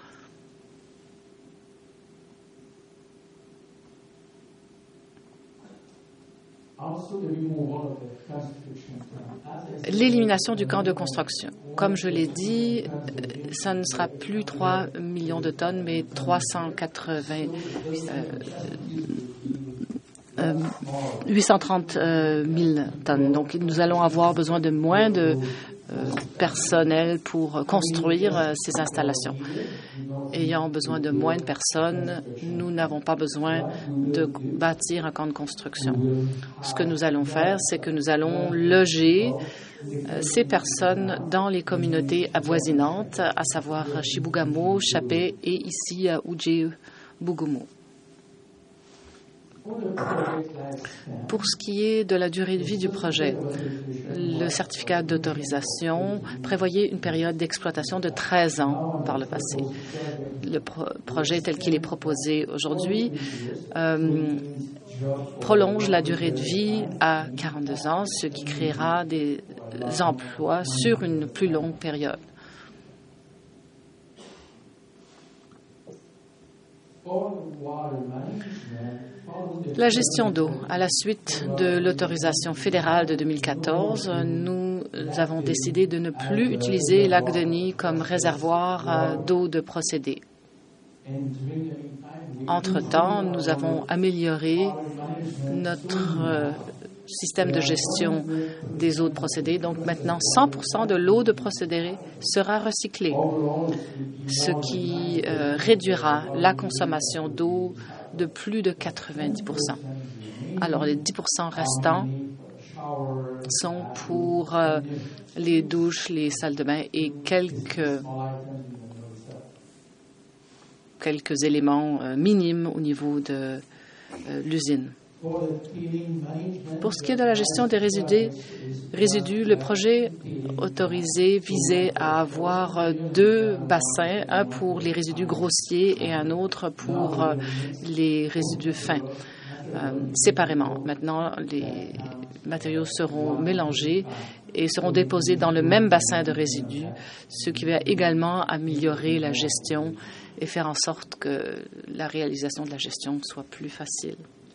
H: L'élimination du camp de construction. Comme je l'ai dit, ça ne sera plus trois millions de tonnes, mais trois cent quatre-vingts, euh, euh, huit cent trente mille tonnes. Donc, nous allons avoir besoin de moins de euh, personnel pour construire euh, ces installations. Ayant besoin de moins de personnes, nous n'avons pas besoin de bâtir un camp de construction. Ce que nous allons faire, c'est que nous allons loger euh, ces personnes dans les communautés avoisinantes, à savoir Chibougamau, Chapais et ici à Oudjé-Bougoumou. Pour ce qui est de la durée de vie du projet, le certificat d'autorisation prévoyait une période d'exploitation de treize ans par le passé. Le pro projet tel qu'il est proposé aujourd'hui euh, prolonge la durée de vie à quarante-deux ans, ce qui créera des emplois sur une plus longue période. La gestion d'eau. À la suite de l'autorisation fédérale de deux mille quatorze, nous avons décidé de ne plus utiliser Lac Denis comme réservoir d'eau de procédé. Entre-temps, nous avons amélioré notre euh, système de gestion des eaux de procédé. Donc maintenant, cent pour cent de l'eau de procédé sera recyclée, ce qui euh, réduira la consommation d'eau de plus de quatre-vingt-dix pour cent. Alors, les dix pour cent restants sont pour euh, les douches, les salles de bain et quelques, quelques éléments euh, minimes au niveau de euh, l'usine. Pour ce qui est de la gestion des résidus, résidus, le projet autorisé visait à avoir deux bassins, un pour les résidus grossiers et un autre pour les résidus fins, euh, séparément. Maintenant, les matériaux seront mélangés et seront déposés dans le même bassin de résidus, ce qui va également améliorer la gestion et faire en sorte que la réalisation de la gestion soit plus facile.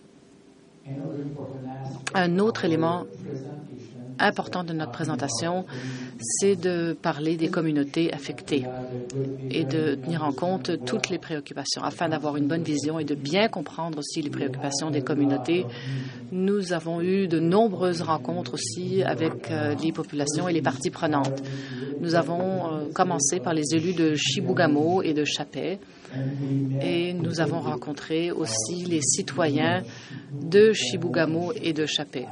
H: Un autre élément important de notre présentation, c'est de parler des communautés affectées et de tenir en compte toutes les préoccupations. Afin d'avoir une bonne vision et de bien comprendre aussi les préoccupations des communautés, nous avons eu de nombreuses rencontres aussi avec euh, les populations et les parties prenantes. Nous avons euh, commencé par les élus de Chibougamau et de Chapais, et nous avons rencontré aussi les citoyens de Chibougamau et de Chapais.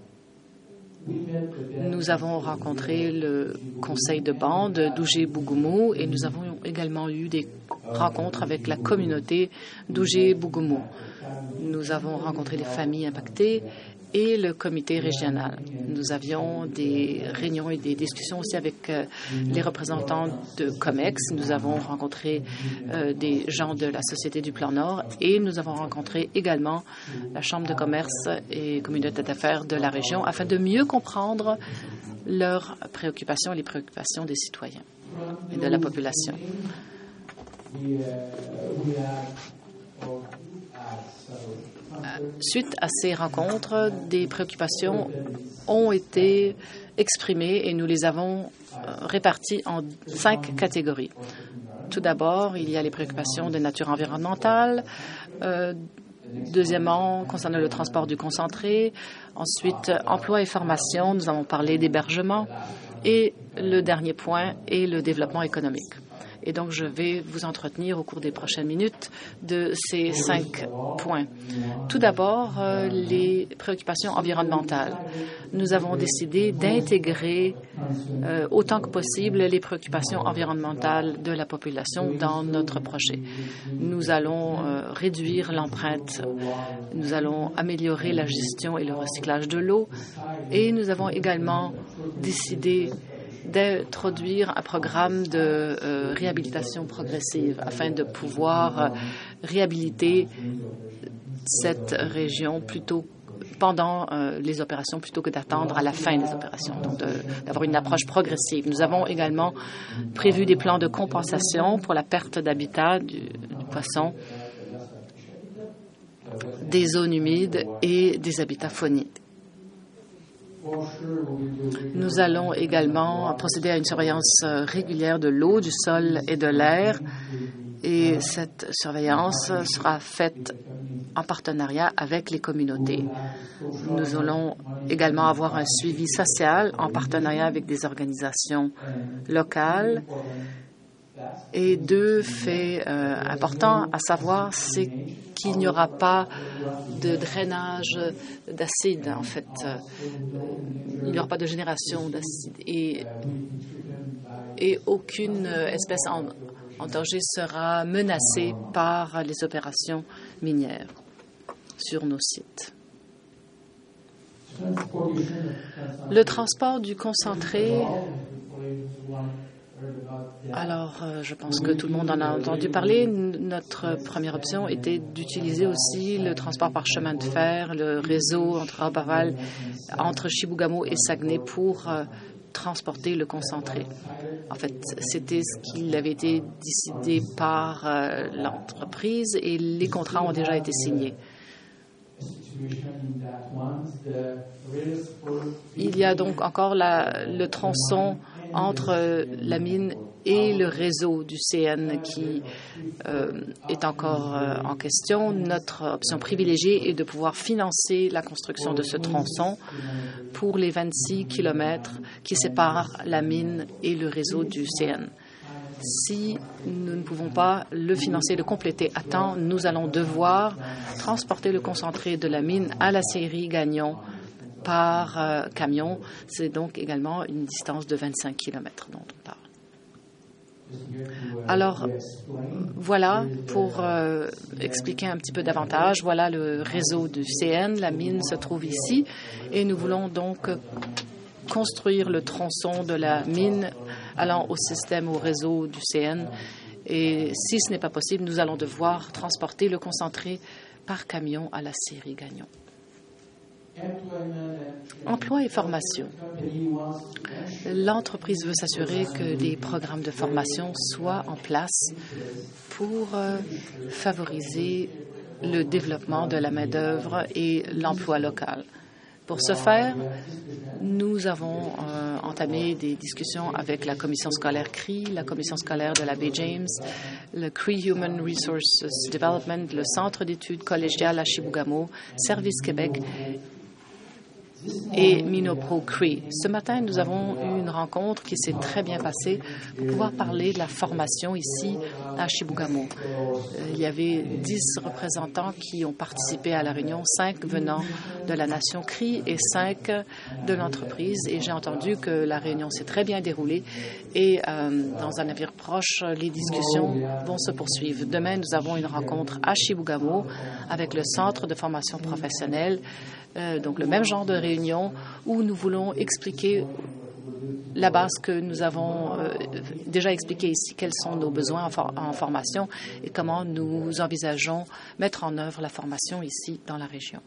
H: Nous avons rencontré le conseil de bande d'Oudjé-Bougoumou et nous avons également eu des rencontres avec la communauté d'Oudjé-Bougoumou. Nous avons rencontré les familles impactées et le comité régional. Nous avions des réunions et des discussions aussi avec euh, les représentants de COMEX. Nous avons rencontré euh, des gens de la Société du Plan Nord et nous avons rencontré également la Chambre de commerce et communauté d'affaires de la région afin de mieux comprendre leurs préoccupations et les préoccupations des citoyens et de la population. Suite à ces rencontres, des préoccupations ont été exprimées et nous les avons réparties en cinq catégories. Tout d'abord, il y a les préoccupations de nature environnementale. Euh, deuxièmement, concernant le transport du concentré. Ensuite, emploi et formation. Nous avons parlé d'hébergement. Et le dernier point est le développement économique. Et donc, je vais vous entretenir au cours des prochaines minutes de ces cinq points. Tout d'abord, euh, les préoccupations environnementales. Nous avons décidé d'intégrer euh, autant que possible les préoccupations environnementales de la population dans notre projet. Nous allons euh, réduire l'empreinte, nous allons améliorer la gestion et le recyclage de l'eau et nous avons également décidé d'introduire un programme de euh, réhabilitation progressive afin de pouvoir euh, réhabiliter cette région plutôt pendant euh, les opérations plutôt que d'attendre à la fin des opérations, donc d'avoir une approche progressive. Nous avons également prévu des plans de compensation pour la perte d'habitat du, du poisson, des zones humides et des habitats fauniques. Nous allons également procéder à une surveillance régulière de l'eau, du sol et de l'air. Et cette surveillance sera faite en partenariat avec les communautés. Nous allons également avoir un suivi social en partenariat avec des organisations locales. Et deux faits euh, importants à savoir, c'est qu'il n'y aura pas de drainage d'acide, en fait. Euh, il n'y aura pas de génération d'acide. Et, et aucune espèce en, en danger sera menacée par les opérations minières sur nos sites. Le transport du concentré. Alors, euh, je pense que tout le monde en a entendu parler. Notre première option était d'utiliser aussi le transport par chemin de fer, le réseau entre Roberval, entre Chibougamau et Saguenay pour euh, transporter le concentré. En fait, c'était ce qui avait été décidé par euh, l'entreprise et les contrats ont déjà été signés. Il y a donc encore la, le tronçon entre la mine et le réseau du C N qui euh, est encore euh, en question. Notre option privilégiée est de pouvoir financer la construction de ce tronçon pour les vingt-six kilomètres qui séparent la mine et le réseau du C N. Si nous ne pouvons pas le financer, le compléter à temps, nous allons devoir transporter le concentré de la mine à la scierie Gagnon par euh, camion. C'est donc également une distance de vingt-cinq kilomètres dont on parle. Alors, voilà pour euh, expliquer un petit peu davantage. Voilà le réseau du C N. La mine se trouve ici et nous voulons donc construire le tronçon de la mine allant au système, au réseau du C N. Et si ce n'est pas possible, nous allons devoir transporter le concentré par camion à la scierie Gagnon. Emploi et formation. L'entreprise veut s'assurer que les programmes de formation soient en place pour euh, favoriser le développement de la main-d'œuvre et l'emploi local. Pour ce faire, nous avons euh, entamé des discussions avec la commission scolaire C R I, la commission scolaire de la baie James, le C R I Human Resources Development, le Centre d'études collégiales à Chibougamau, Service Québec et Minopro C R I. Ce matin, nous avons eu une rencontre qui s'est très bien passée pour pouvoir parler de la formation ici à Chibougamau. Il y avait dix représentants qui ont participé à la réunion, cinq venant de la nation C R I et cinq de l'entreprise. Et j'ai entendu que la réunion s'est très bien déroulée et euh, dans un avenir proche, les discussions vont se poursuivre. Demain, nous avons une rencontre à Chibougamau avec le Centre de formation professionnelle. Euh, donc le même genre de réunion où nous voulons expliquer la base que nous avons euh, déjà expliqué ici, quels sont nos besoins en, for en formation et comment nous envisageons mettre en œuvre la formation ici dans la région.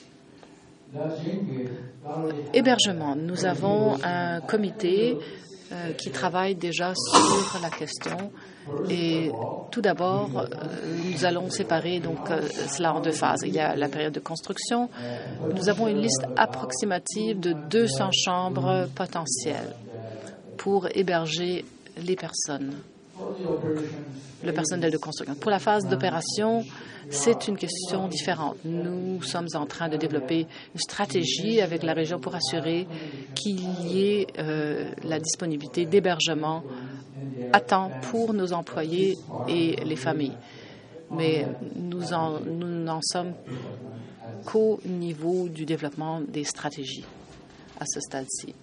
H: Hébergement. Nous avons un comité euh, qui travaille déjà sur la question. Et tout d'abord, euh, nous allons séparer donc euh, cela en deux phases. Il y a la période de construction. Nous avons une liste approximative de deux cents chambres potentielles pour héberger les personnes. le personnel de construction. Pour la phase d'opération, c'est une question différente. Nous sommes en train de développer une stratégie avec la région pour assurer qu'il y ait euh, la disponibilité d'hébergement à temps pour nos employés et les familles. Mais nous en, nous n'en sommes qu'au niveau du développement des stratégies à ce stade-ci.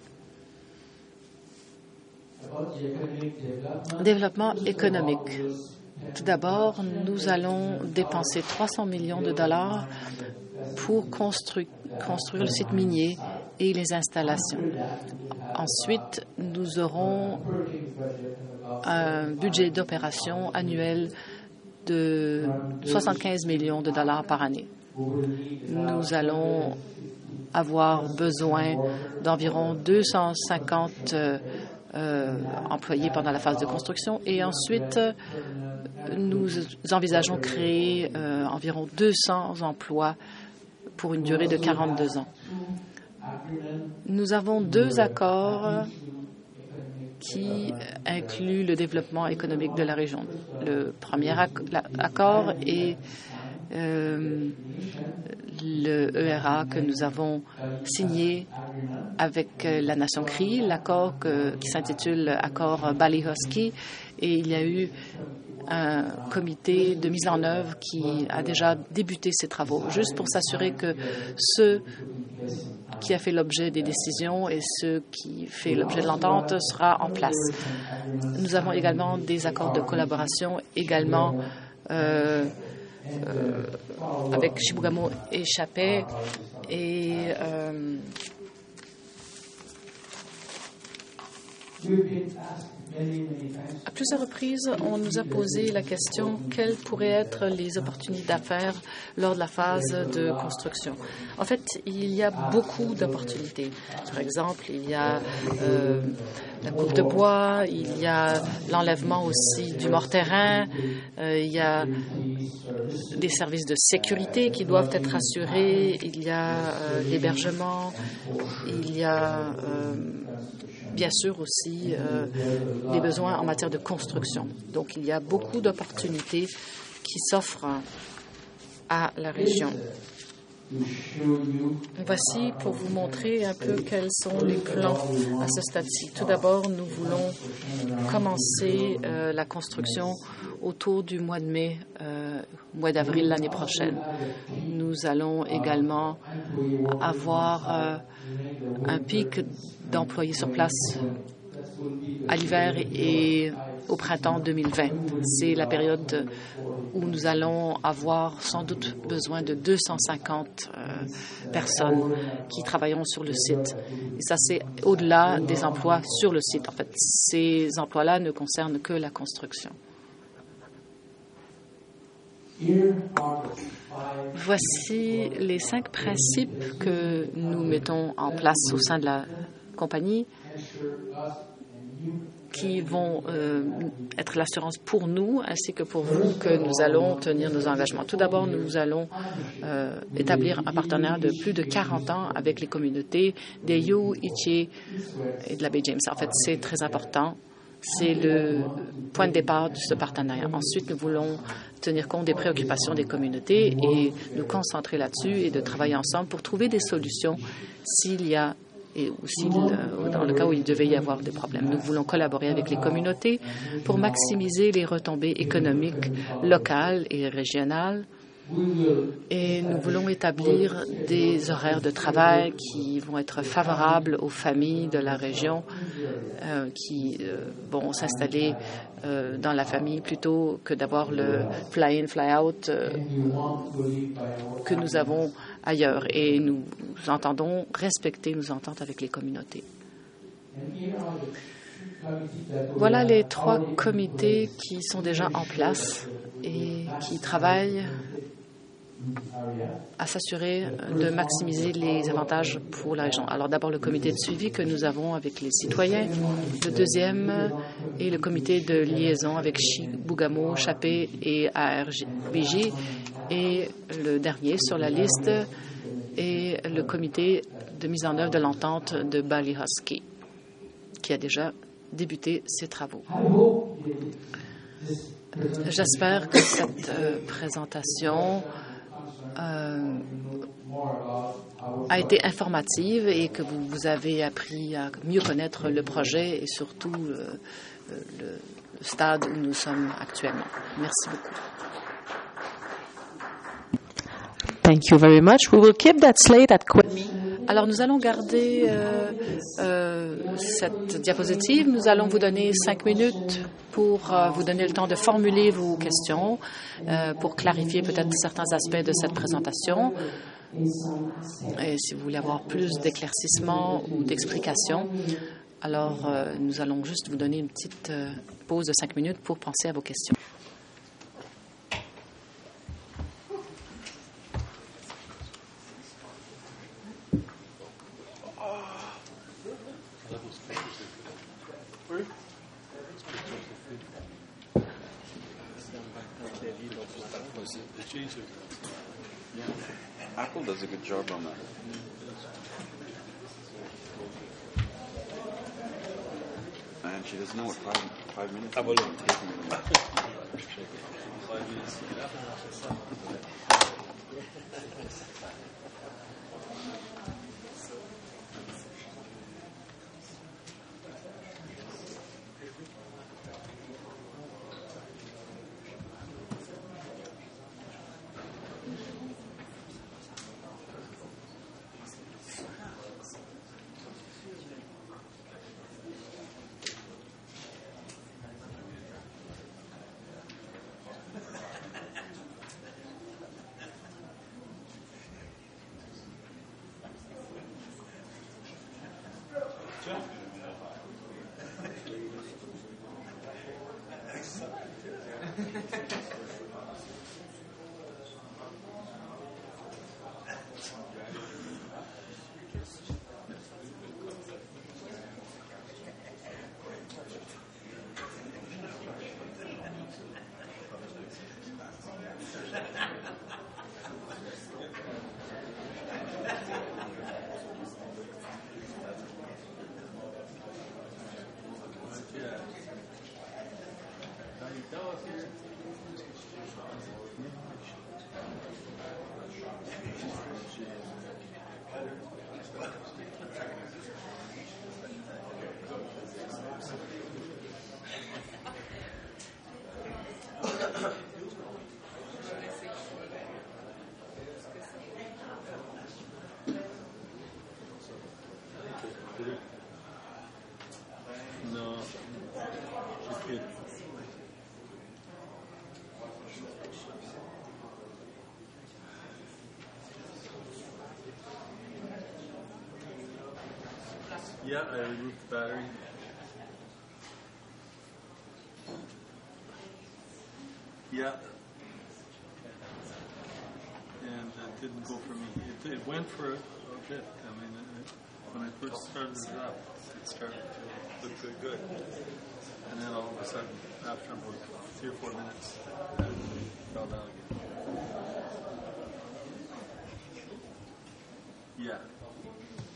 H: Développement économique. Tout d'abord, nous allons dépenser trois cents millions de dollars pour construire, construire le site minier et les installations. Ensuite, nous aurons un budget d'opération annuel de soixante-quinze millions de dollars par année. Nous allons avoir besoin d'environ deux cent cinquante euh, employés pendant la phase de construction et ensuite, nous envisageons créer euh, environ deux cents emplois pour une durée de quarante-deux ans. Nous avons deux accords qui incluent le développement économique de la région. Le premier accord est euh, le E R A que nous avons signé avec la nation Cree, l'accord que, qui s'intitule Accord Ballyhusky, et il y a eu un comité de mise en œuvre qui a déjà débuté ses travaux, juste pour s'assurer que ce qui a fait l'objet des décisions et ce qui fait l'objet de l'entente sera en place. Nous avons également des accords de collaboration également euh, euh, avec Chibougamau et Chapais et euh, à plusieurs reprises, on nous a posé la question quelles pourraient être les opportunités d'affaires lors de la phase de construction. En fait, il y a beaucoup d'opportunités. Par exemple, il y a euh, la coupe de bois, il y a l'enlèvement aussi du mort-terrain, euh, il y a des services de sécurité qui doivent être assurés, il y a euh, l'hébergement, il y a euh, bien sûr aussi euh, des besoins en matière de construction. Donc, il y a beaucoup d'opportunités qui s'offrent à la région. Voici pour vous montrer un peu quels sont les plans à ce stade-ci. Tout d'abord, nous voulons commencer euh, la construction autour du mois de mai, euh, mois d'avril l'année prochaine. Nous allons également avoir euh, un pic d'employés sur place à l'hiver et au printemps deux mille vingt. C'est la période où nous allons avoir sans doute besoin de deux cent cinquante euh, personnes qui travailleront sur le site. Et ça, c'est au-delà des emplois sur le site. En fait, ces emplois-là ne concernent que la construction. Voici les cinq principes que nous mettons en place au sein de la compagnie qui vont euh, être l'assurance pour nous ainsi que pour vous que nous allons tenir nos engagements. Tout d'abord, nous allons euh, établir un partenariat de plus de quarante ans avec les communautés d'Eyo, Itché et de la baie James. En fait, c'est très important. C'est le point de départ de ce partenariat. Ensuite, nous voulons tenir compte des préoccupations des communautés et nous concentrer là-dessus et de travailler ensemble pour trouver des solutions s'il y a et aussi dans le cas où il devait y avoir des problèmes. Nous voulons collaborer avec les communautés pour maximiser les retombées économiques locales et régionales. Et nous voulons établir des horaires de travail qui vont être favorables aux familles de la région euh, qui euh, vont s'installer euh, dans la famille plutôt que d'avoir le fly-in, fly-out euh, que nous avons ailleurs. Et nous entendons respecter nos ententes avec les communautés. Voilà les trois comités qui sont déjà en place et qui travaillent à s'assurer de maximiser les avantages pour la région. Alors d'abord le comité de suivi que nous avons avec les citoyens, le deuxième est le comité de liaison avec Chibougamau, Chapais et A R B J et le dernier sur la liste est le comité de mise en œuvre de l'entente de Ballyhusky qui a déjà débuté ses travaux. J'espère que cette euh, présentation euh, a été informative et que vous, vous avez appris à mieux connaître le projet et surtout euh, le, le stade où nous sommes actuellement. Merci beaucoup.
D: Thank you very much. We will keep that slate at question.
H: Alors, nous allons garder euh, euh, cette diapositive. Nous allons vous donner cinq minutes pour euh, vous donner le temps de formuler vos questions, euh, pour clarifier peut-être certains aspects de cette présentation. Et si vous voulez avoir plus d'éclaircissements ou d'explications, alors euh, nous allons juste vous donner une petite euh, pause de cinq minutes pour penser à vos questions.
A: Yeah, Apple does a good job on that. And she doesn't know what five, five minutes
C: Ah,
A: is
C: voilà.
A: taking her.
C: Five minutes.
F: No, just kidding. Yeah, I removed the battery. Yeah. And it didn't go for me. It, it went for a, a bit. I mean, it, when I first started it up, it started to look good, good. And then all of a sudden, after about three or four minutes, it fell down again. Yeah.